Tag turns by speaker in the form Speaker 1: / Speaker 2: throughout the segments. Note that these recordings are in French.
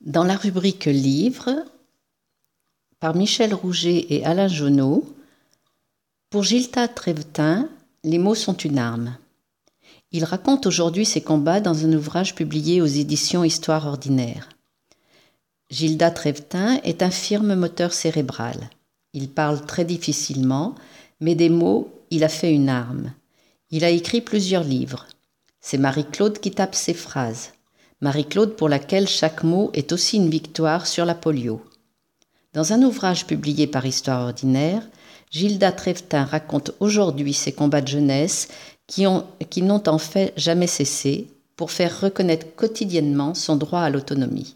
Speaker 1: Dans la rubrique Livres, par Michel Rouget et Alain Jonot, pour Gilda Trevetin, les mots sont une arme. Il raconte aujourd'hui ses combats dans un ouvrage publié aux éditions Histoire ordinaire. Gilda Trevetin est infirme moteur cérébral. Il parle très difficilement, mais des mots, il a fait une arme. Il a écrit plusieurs livres. C'est Marie-Claude qui tape ses phrases. Marie-Claude pour laquelle chaque mot est aussi une victoire sur la polio. Dans un ouvrage publié par Histoire ordinaire, Gilda Trevetin raconte aujourd'hui ses combats de jeunesse qui n'ont en fait jamais cessé pour faire reconnaître quotidiennement son droit à l'autonomie.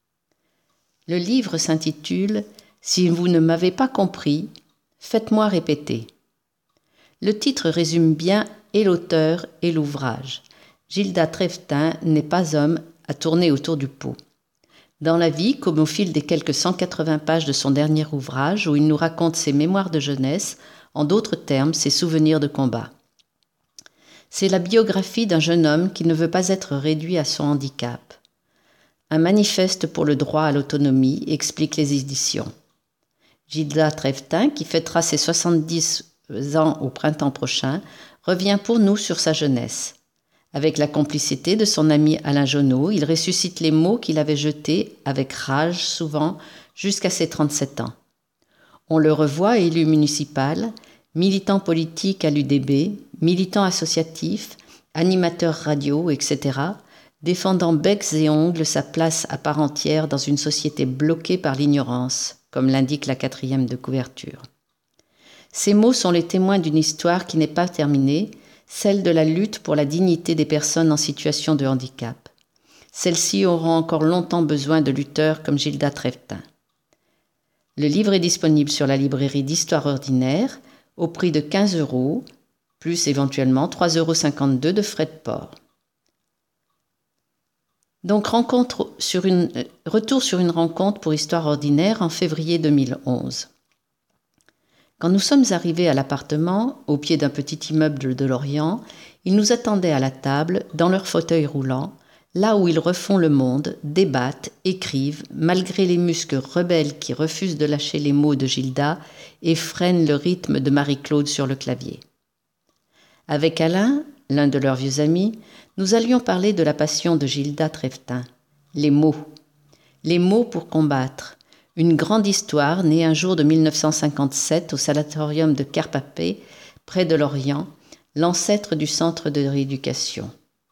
Speaker 1: Le livre s'intitule « Si vous ne m'avez pas compris, faites-moi répéter ». Le titre résume bien et l'auteur et l'ouvrage. Gilda Trevetin n'est pas homme à tourner autour du pot. Dans la vie, comme au fil des quelques 180 pages de son dernier ouvrage où il nous raconte ses mémoires de jeunesse, en d'autres termes, ses souvenirs de combat. C'est la biographie d'un jeune homme qui ne veut pas être réduit à son handicap. Un manifeste pour le droit à l'autonomie, explique les éditions. Gilda Trevetin, qui fêtera ses 70 ans au printemps prochain, revient pour nous sur sa jeunesse. Avec la complicité de son ami Alain Jonot, il ressuscite les mots qu'il avait jetés, avec rage souvent, jusqu'à ses 37 ans. On le revoit élu municipal, militant politique à l'UDB, militant associatif, animateur radio, etc., défendant becs et ongles sa place à part entière dans une société bloquée par l'ignorance, comme l'indique la 4e de couverture. Ces mots sont les témoins d'une histoire qui n'est pas terminée, celle de la lutte pour la dignité des personnes en situation de handicap. Celles-ci auront encore longtemps besoin de lutteurs comme Gilda Trevetin. Le livre est disponible sur la librairie d'Histoire ordinaire au prix de 15 €, plus éventuellement 3,52 € de frais de port. Donc retour sur une rencontre pour Histoire ordinaire en février 2011. Quand nous sommes arrivés à l'appartement, au pied d'un petit immeuble de Lorient, ils nous attendaient à la table, dans leur fauteuil roulant, là où ils refont le monde, débattent, écrivent, malgré les muscles rebelles qui refusent de lâcher les mots de Gilda et freinent le rythme de Marie-Claude sur le clavier. Avec Alain, l'un de leurs vieux amis, nous allions parler de la passion de Gilda Trevetin, les mots. Les mots pour combattre. Une grande histoire née un jour de 1957 au sanatorium de Carpapé, près de Lorient, l'ancêtre du centre de rééducation.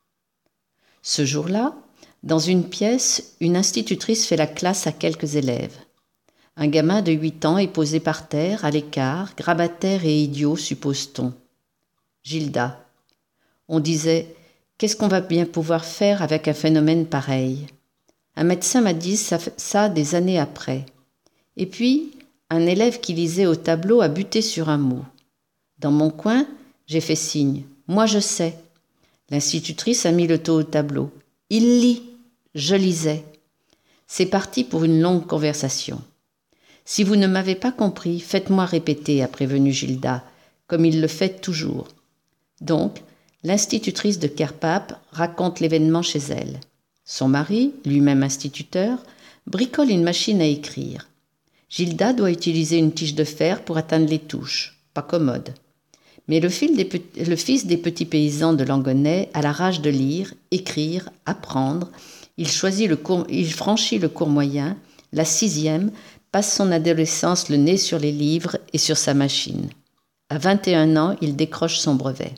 Speaker 1: Ce jour-là, dans une pièce, une institutrice fait la classe à quelques élèves. Un gamin de 8 ans est posé par terre, à l'écart, grabataire et idiot, suppose-t-on. Gilda. On disait « Qu'est-ce qu'on va bien pouvoir faire avec un phénomène pareil ?» Un médecin m'a dit ça des années après. Et puis, un élève qui lisait au tableau a buté sur un mot. Dans mon coin, j'ai fait signe. Moi, je sais. L'institutrice a mis le dos au tableau. Il lit. Je lisais. C'est parti pour une longue conversation. Si vous ne m'avez pas compris, faites-moi répéter, a prévenu Gilda, comme il le fait toujours. Donc, l'institutrice de Carpape raconte l'événement chez elle. Son mari, lui-même instituteur, bricole une machine à écrire. Gilda doit utiliser une tige de fer pour atteindre les touches. Pas commode. Mais le fils des petits paysans de Langonnet a la rage de lire, écrire, apprendre. Il franchit le cours moyen, la 6e, passe son adolescence le nez sur les livres et sur sa machine. À 21 ans, il décroche son brevet.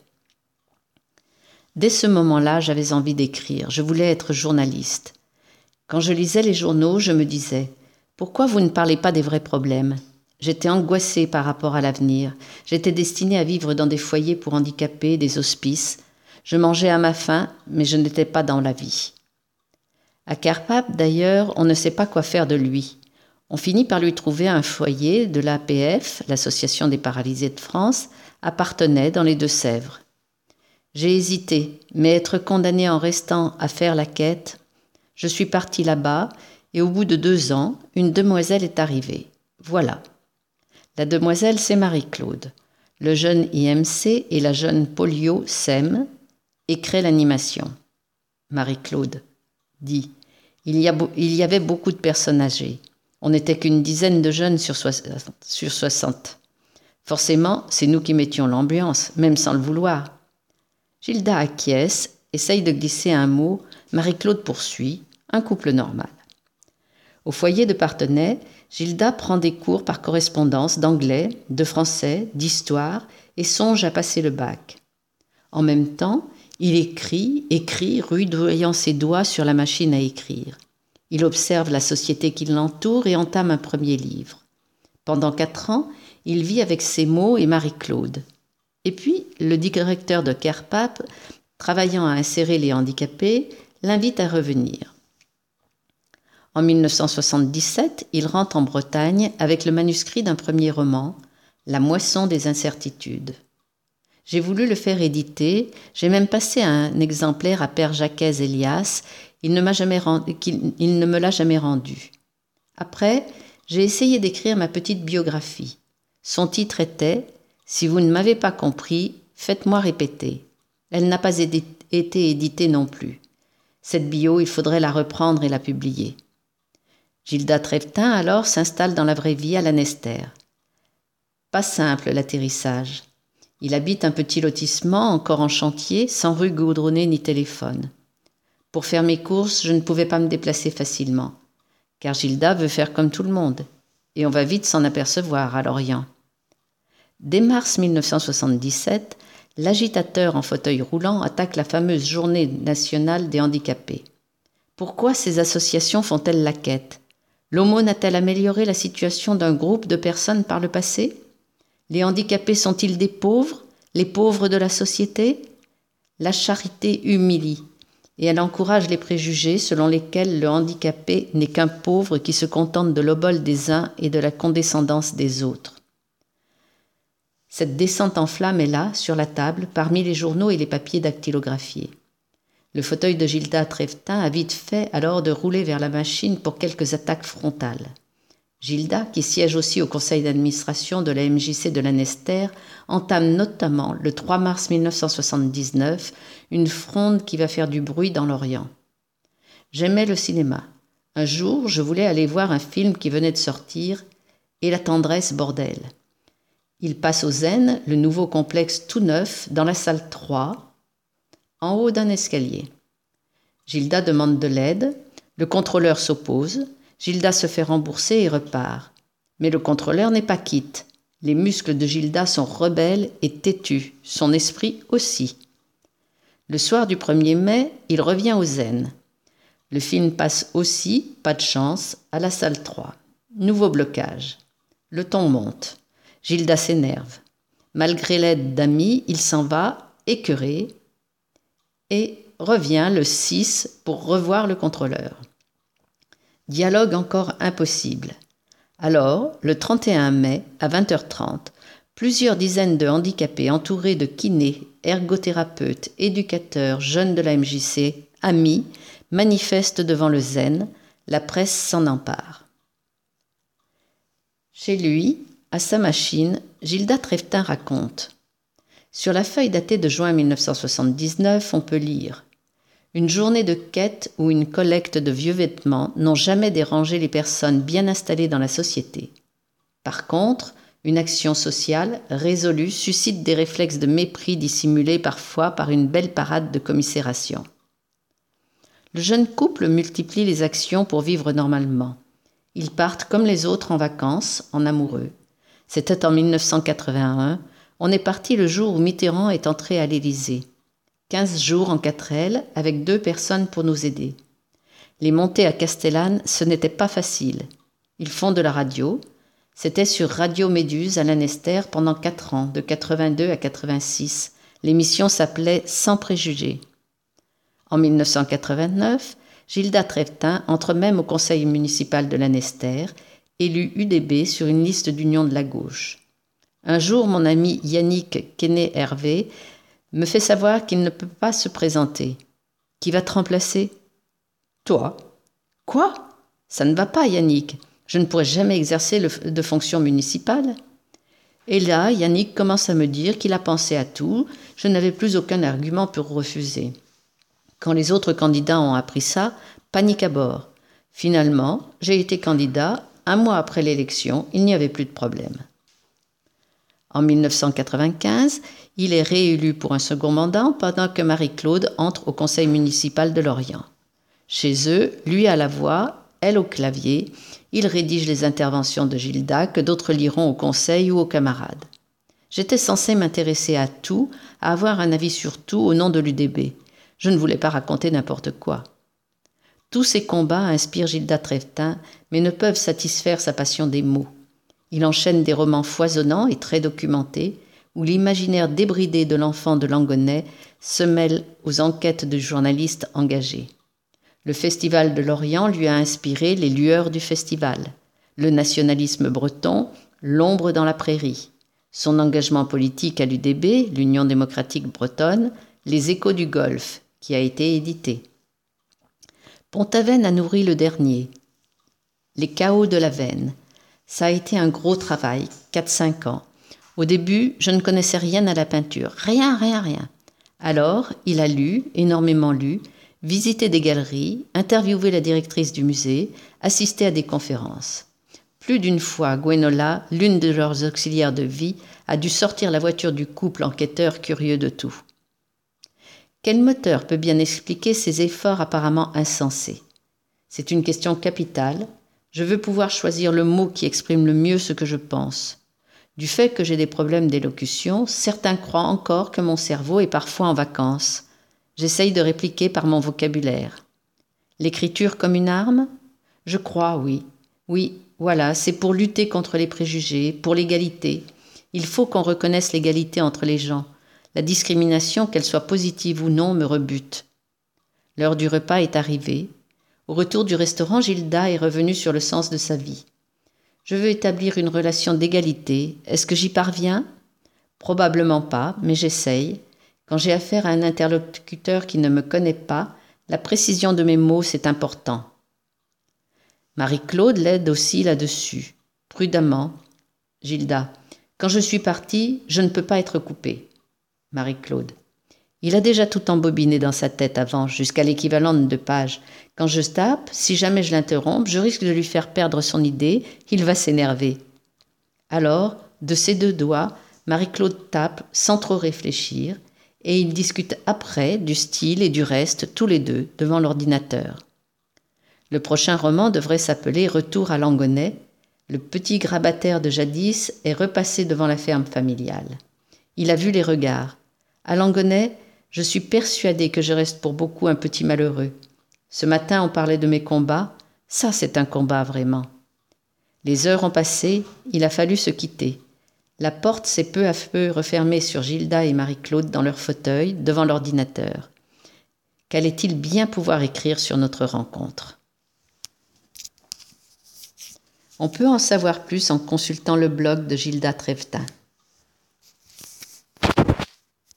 Speaker 1: Dès ce moment-là, j'avais envie d'écrire. Je voulais être journaliste. Quand je lisais les journaux, je me disais « Pourquoi vous ne parlez pas des vrais problèmes ?» J'étais angoissée par rapport à l'avenir. J'étais destinée à vivre dans des foyers pour handicapés, des hospices. Je mangeais à ma faim, mais je n'étais pas dans la vie. À Carpape, d'ailleurs, on ne sait pas quoi faire de lui. On finit par lui trouver un foyer de l'APF, l'Association des paralysés de France, appartenait dans les Deux-Sèvres. J'ai hésité, mais être condamnée en restant à faire la quête, je suis partie là-bas et au bout de 2 ans, une demoiselle est arrivée. Voilà. La demoiselle, c'est Marie-Claude. Le jeune IMC et la jeune polio s'aiment et créent l'animation. Marie-Claude dit Il y avait beaucoup de personnes âgées. On n'était qu'une dizaine de jeunes sur 60. Forcément, c'est nous qui mettions l'ambiance, même sans le vouloir. Gilda acquiesce, essaye de glisser un mot, Marie-Claude poursuit, un couple normal. Au foyer de Parthenay, Gilda prend des cours par correspondance d'anglais, de français, d'histoire et songe à passer le bac. En même temps, il écrit, rudoyant ses doigts sur la machine à écrire. Il observe la société qui l'entoure et entame un premier livre. Pendant 4 ans, il vit avec ses mots et Marie-Claude. Et puis, le directeur de Kerpap, travaillant à insérer les handicapés, l'invite à revenir. En 1977, il rentre en Bretagne avec le manuscrit d'un premier roman, La moisson des incertitudes. J'ai voulu le faire éditer, j'ai même passé un exemplaire à Père Jacques-Elias, il ne me l'a jamais rendu. Après, j'ai essayé d'écrire ma petite biographie. Son titre était « Si vous ne m'avez pas compris, faites-moi répéter ». Elle n'a pas été éditée non plus. Cette bio, il faudrait la reprendre et la publier. Gilda Trevetin, alors, s'installe dans la vraie vie à Lanester. Pas simple l'atterrissage. Il habite un petit lotissement encore en chantier, sans rue goudronnée ni téléphone. Pour faire mes courses, je ne pouvais pas me déplacer facilement, car Gilda veut faire comme tout le monde, et on va vite s'en apercevoir à Lorient. Dès mars 1977, l'agitateur en fauteuil roulant attaque la fameuse Journée nationale des handicapés. Pourquoi ces associations font-elles la quête ? L'aumône a-t-elle amélioré la situation d'un groupe de personnes par le passé ? Les handicapés sont-ils des pauvres, les pauvres de la société ? La charité humilie, et elle encourage les préjugés selon lesquels le handicapé n'est qu'un pauvre qui se contente de l'obole des uns et de la condescendance des autres. Cette descente en flammes est là, sur la table, parmi les journaux et les papiers dactylographiés. Le fauteuil de Gilda Trevetin a vite fait alors de rouler vers la machine pour quelques attaques frontales. Gilda, qui siège aussi au conseil d'administration de la MJC de Lanester, entame notamment le 3 mars 1979 une fronde qui va faire du bruit dans l'Orient. J'aimais le cinéma. Un jour, je voulais aller voir un film qui venait de sortir, Et la tendresse, bordel. Il passe au Zen, le nouveau complexe tout neuf, dans la salle 3, en haut d'un escalier. Gilda demande de l'aide, le contrôleur s'oppose, Gilda se fait rembourser et repart. Mais le contrôleur n'est pas quitte. Les muscles de Gilda sont rebelles et têtus, son esprit aussi. Le soir du 1er mai, il revient au Zen. Le film passe aussi, pas de chance, à la salle 3. Nouveau blocage. Le ton monte. Gilda s'énerve. Malgré l'aide d'amis, il s'en va, écœuré, et revient le 6 pour revoir le contrôleur. Dialogue encore impossible. Alors, le 31 mai, à 20h30, plusieurs dizaines de handicapés entourés de kinés, ergothérapeutes, éducateurs, jeunes de la MJC, amis, manifestent devant le Zen. La presse s'en empare. Chez lui, à sa machine, Gilda Trevetin raconte. Sur la feuille datée de juin 1979, on peut lire « Une journée de quête ou une collecte de vieux vêtements n'ont jamais dérangé les personnes bien installées dans la société. Par contre, une action sociale résolue suscite des réflexes de mépris dissimulés parfois par une belle parade de commisération. Le jeune couple multiplie les actions pour vivre normalement. Ils partent comme les autres en vacances, en amoureux. C'était en 1981. On est parti le jour où Mitterrand est entré à l'Élysée. 15 jours en 4L avec 2 personnes pour nous aider. Les montées à Castellane, ce n'était pas facile. Ils font de la radio. C'était sur Radio Méduse à Lanester pendant 4 ans, de 82 à 86. L'émission s'appelait Sans préjugés. En 1989, Gilda Trevetin entre même au conseil municipal de Lanester, élu UDB sur une liste d'union de la gauche. Un jour, mon ami Yannick Quesnay-Hervé me fait savoir qu'il ne peut pas se présenter. Qui va te remplacer ? Toi. Quoi ? Ça ne va pas, Yannick. Je ne pourrai jamais exercer de fonction municipale. Et là, Yannick commence à me dire qu'il a pensé à tout. Je n'avais plus aucun argument pour refuser. Quand les autres candidats ont appris ça, panique à bord. Finalement, j'ai été candidat. Un mois après l'élection, il n'y avait plus de problème. En 1995, il est réélu pour un second mandat pendant que Marie-Claude entre au conseil municipal de Lorient. Chez eux, lui à la voix, elle au clavier, il rédige les interventions de Gilda que d'autres liront au conseil ou aux camarades. J'étais censée m'intéresser à tout, à avoir un avis sur tout au nom de l'UDB. Je ne voulais pas raconter n'importe quoi. Tous ces combats inspirent Gilda Trevetin, mais ne peuvent satisfaire sa passion des mots. Il enchaîne des romans foisonnants et très documentés, où l'imaginaire débridé de l'enfant de Langonnet se mêle aux enquêtes de journalistes engagés. Le Festival de Lorient lui a inspiré les lueurs du festival, le nationalisme breton, l'ombre dans la prairie, son engagement politique à l'UDB, l'Union démocratique bretonne, les échos du Golfe, qui a été édité. Pont-Aven a nourri le dernier, les chaos de la veine. Ça a été un gros travail, 4-5 ans. Au début, je ne connaissais rien à la peinture, rien. Alors, il a lu, énormément lu, visité des galeries, interviewé la directrice du musée, assisté à des conférences. Plus d'une fois, Gwenola, l'une de leurs auxiliaires de vie, a dû sortir la voiture du couple enquêteur curieux de tout. Quel moteur peut bien expliquer ces efforts apparemment insensés? C'est une question capitale. Je veux pouvoir choisir le mot qui exprime le mieux ce que je pense. Du fait que j'ai des problèmes d'élocution, certains croient encore que mon cerveau est parfois en vacances. J'essaye de répliquer par mon vocabulaire. L'écriture comme une arme? Je crois, oui. Oui, voilà, c'est pour lutter contre les préjugés, pour l'égalité. Il faut qu'on reconnaisse l'égalité entre les gens. La discrimination, qu'elle soit positive ou non, me rebute. L'heure du repas est arrivée. Au retour du restaurant, Gilda est revenue sur le sens de sa vie. Je veux établir une relation d'égalité. Est-ce que j'y parviens? Probablement pas, mais j'essaye. Quand j'ai affaire à un interlocuteur qui ne me connaît pas, la précision de mes mots, c'est important. Marie-Claude l'aide aussi là-dessus. Prudemment. Gilda. Quand je suis partie, je ne peux pas être coupée. Marie-Claude. Il a déjà tout embobiné dans sa tête avant, jusqu'à l'équivalent de 2 pages. Quand je tape, si jamais je l'interromps, je risque de lui faire perdre son idée, il va s'énerver. Alors, de ses 2 doigts, Marie-Claude tape sans trop réfléchir, et ils discutent après du style et du reste, tous les deux, devant l'ordinateur. Le prochain roman devrait s'appeler Retour à Langonnet. Le petit grabataire de jadis est repassé devant la ferme familiale. Il a vu les regards. À Langonnet, je suis persuadée que je reste pour beaucoup un petit malheureux. Ce matin, on parlait de mes combats. Ça, c'est un combat vraiment. Les heures ont passé, il a fallu se quitter. La porte s'est peu à peu refermée sur Gilda et Marie-Claude dans leur fauteuil, devant l'ordinateur. Qu'allait-il bien pouvoir écrire sur notre rencontre? On peut en savoir plus en consultant le blog de Gilda Trevetin.